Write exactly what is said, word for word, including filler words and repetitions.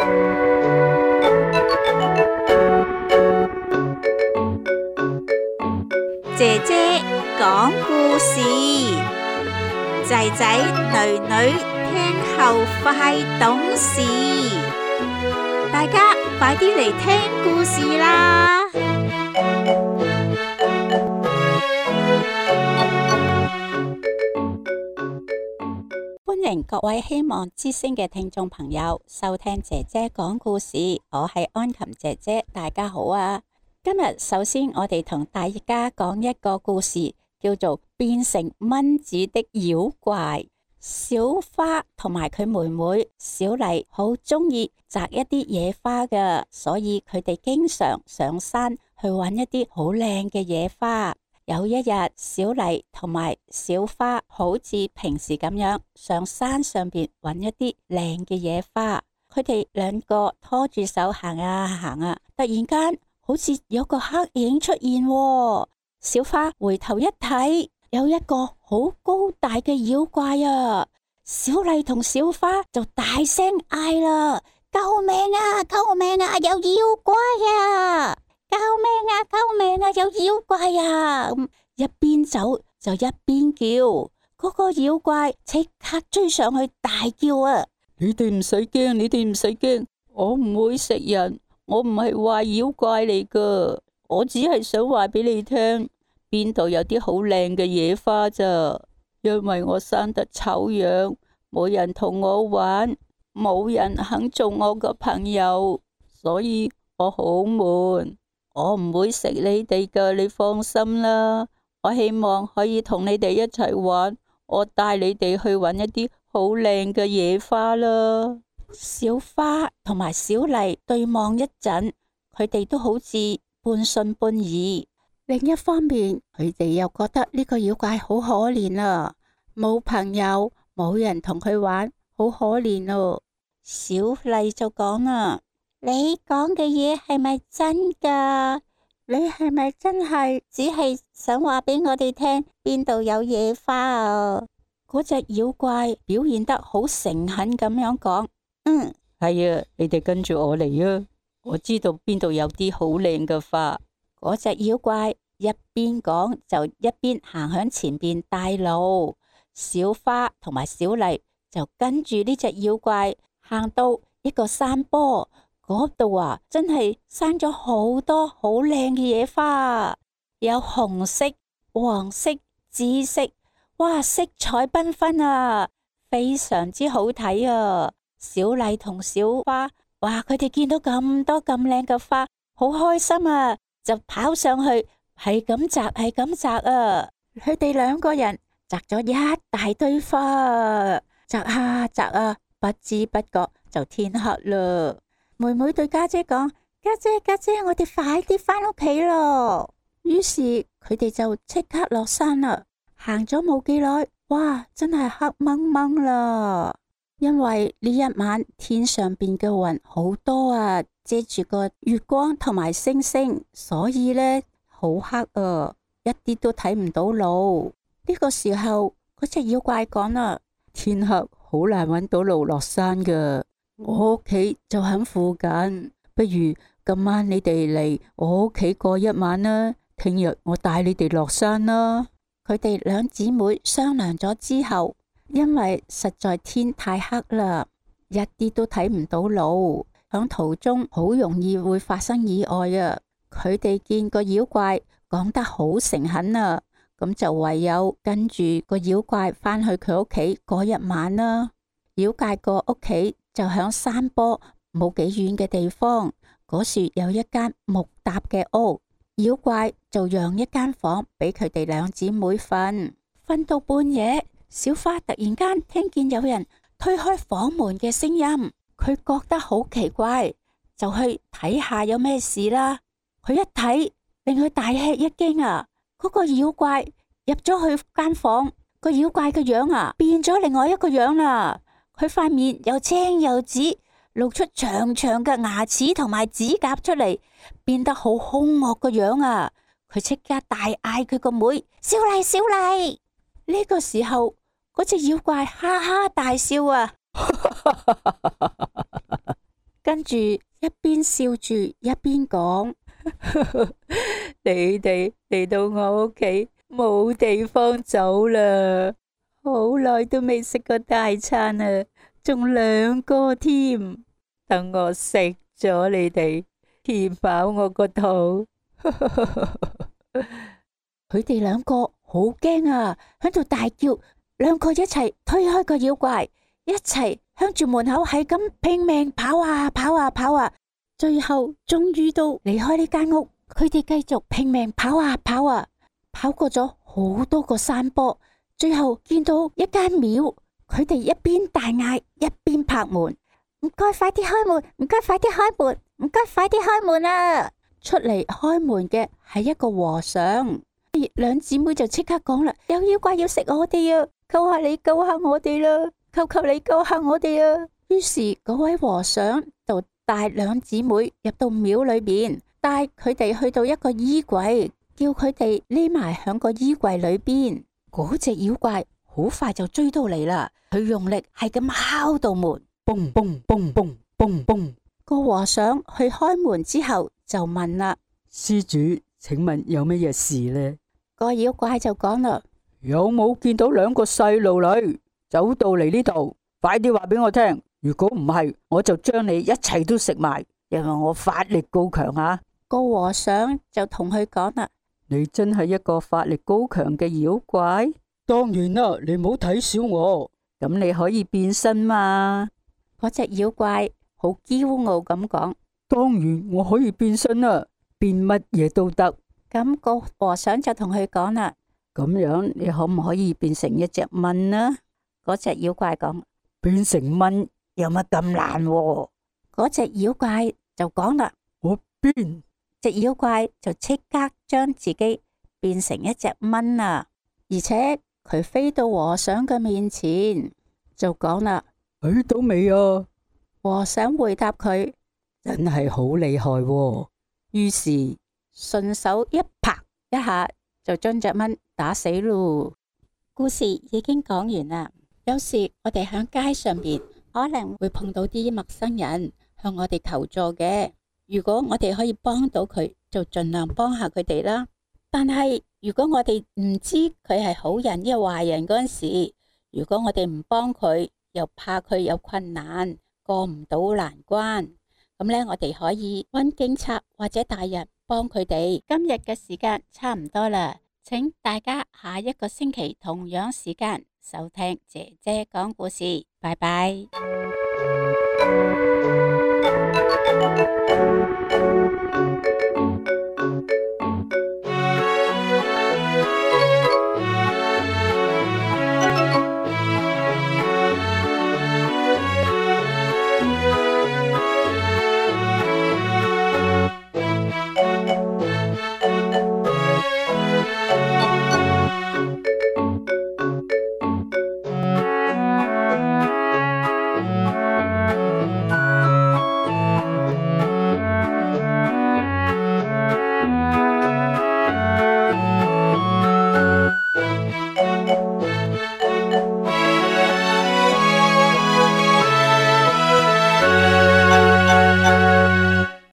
姐姐講故事，仔仔女女聽後快懂事，大家快啲嚟聽故事啦！歡迎各位希望之聲嘅聽眾朋友收聽姐姐講故事，我係安琴姐姐，大家好啊！今日首先我哋同大家講一個故事，叫做變成蚊子的妖怪。小花同埋佢妹妹小麗好中意摘一啲野花㗎，所以佢哋經常上山去揾一啲好靚嘅野花。有一日，小麗同埋小花好似平時咁樣上山上邊揾一啲靚嘅野花，佢哋兩個拖住手行啊行啊，突然間好似有個黑影出現喎。小花回頭一睇，有一個好高大嘅妖怪啊！小麗同小花就大聲嗌啦：救命啊！救命啊！有妖怪啊！救命啊！救命啊！有妖怪啊！一邊走就一邊叫，嗰個妖怪即刻追上去大叫啊！ 你哋唔使驚，你哋唔使驚，我唔會食人。我唔係壞妖怪嚟噶，我只係想話俾你聽，邊度有啲好靚嘅野花咋？因為我生得醜樣，冇人同我玩，冇人肯做我個朋友，所以我好悶。我唔會食你哋噶，你放心啦。我希望可以同你哋一齊玩，我帶你哋去揾一啲好靚嘅野花啦。 小花同埋小麗對望一陣，佢哋都好似半信半疑。另一方面，佢哋又覺得呢個妖怪好可憐啊，冇朋友，冇人同佢玩，好可憐哦。小麗就講啦：你講嘅嘢係咪真噶？你係咪真係只係想話俾我哋聽邊度有野花啊？嗰隻妖怪表現得好誠懇咁樣講。嗯， 係啊，你哋跟住我嚟啊！我知道邊度有啲好靚嘅花。 嗰隻妖怪一邊講就一邊行向前邊帶路。小花同埋小麗就跟住呢隻妖怪行到一個山坡嗰度啊，真係生咗好多好靚嘅野花，有紅色、黃色、紫色，哇，色彩繽紛啊，非常之好睇啊！小麗同小花，哇！佢哋見到咁多咁靚嘅花，好開心啊！就跑上去，係咁摘，係咁摘啊！佢哋兩個人摘咗一大堆花，摘啊摘啊，不知不覺就天黑啦。妹妹對家姐講：家姐家姐，我哋快啲返屋企咯！於是佢哋就即刻落山啦。行咗冇幾耐，哇！真係黑掹掹啦！因為呢一晚天上邊嘅雲好多啊，遮住個月光同埋星星，所以呢好黑啊，一啲都睇唔到路。呢個時候，嗰隻妖怪講啦： 天黑好難揾到路落山噶，我屋企就喺附近，不如今晚你哋嚟我屋企過一晚啦，聽日我帶你哋落山啦。 佢哋兩姊妹商量咗之後，因為實在天太黑啦，一啲都睇唔到路，響途中好容易會發生意外啊！佢哋見個妖怪講得好誠懇啊，咁就唯有跟住個妖怪返去佢屋企過一晚啦。妖怪個屋企就響山坡冇幾遠嘅地方，嗰時有一間木搭嘅屋，妖怪就讓一間房俾佢哋兩姊妹瞓。瞓到半夜，小花突然間聽見有人推開房門嘅聲音，佢覺得好奇怪，就去睇下有咩事啦。佢一睇，令佢大吃一驚啊！嗰個妖怪入咗去間房，個妖怪嘅樣啊變咗另外一個樣啦。佢塊面又青又紫，露出長長嘅牙齒同埋指甲出嚟，變得好兇惡個樣啊！佢即刻大嗌佢個妹：小麗，小麗！呢個時候，嗰隻妖怪哈哈大笑啊！跟住一邊笑住一邊講： 你哋嚟到我屋企冇地方走啦，好耐都未食過大餐啊，仲兩個添。等我食咗你哋，填飽我個肚。 佢哋兩個好驚啊，喺度大叫，兩個一齊推開個妖怪，一齊向住門口係咁拼命跑啊跑啊跑啊，最後終於都離開呢間屋。佢哋繼續拼命跑啊跑啊，跑過咗好多個山坡，最後見到一間廟。佢哋一邊大嗌一邊拍門：唔該快啲開門，唔該快啲開門，唔該快啲開門啊！出嚟開門嘅係一個和尚。兩姊妹就即刻講啦：有妖怪要食我哋啊！求下你救下我哋啦！求求你救下我哋啊！於是嗰位和尚就帶兩姊妹入到廟裏邊，帶佢哋去到一個衣櫃，叫佢哋匿埋響個衣櫃裏邊。嗰隻妖怪好快就追到嚟啦，佢用力係咁敲到門，嘣嘣嘣嘣嘣嘣。個和尚去開門之後就問啦： 施主，請問有乜嘢事呢？ 個妖怪就講啦： 有冇見到兩個細路女走到嚟呢度？快啲話俾我聽，如果唔係，我就將你一齊都食埋，因為我法力高強啊！ 個和尚就同佢講啦： 你真係一個法力高強嘅妖怪？當然啦，你唔好睇小我。咁你可以變身嘛？ 嗰隻妖怪好驕傲咁講： 當然我可以變身啦，變乜嘢都得。 咁個和尚就同佢講啦： 咁樣你可唔可以變成一隻蚊呢？ 嗰隻妖怪講： 變成蚊有乜咁難？ 嗰隻妖怪就講啦： 我變。 隻妖怪就即刻將自己變成一隻蚊啊！而且佢飛到和尚嘅面前就講啦： 睇到未啊？ 和尚回答佢： 真係好厲害喎！於是順手一拍一下就將隻蚊打死咯。故事已經講完啦。有時我哋喺街上邊可能會碰到啲陌生人向我哋求助嘅，如果我哋可以幫到佢，就盡量幫下佢哋啦。但係如果我哋唔知佢係好人抑或壞人嗰陣時，如果我哋唔幫佢，又怕佢有困難過唔到難關，咁呢，我哋可以揾警察或者大人幫佢哋。今日嘅時間差唔多啦，請大家下一個星期同樣時間收聽姐姐講故事，拜拜。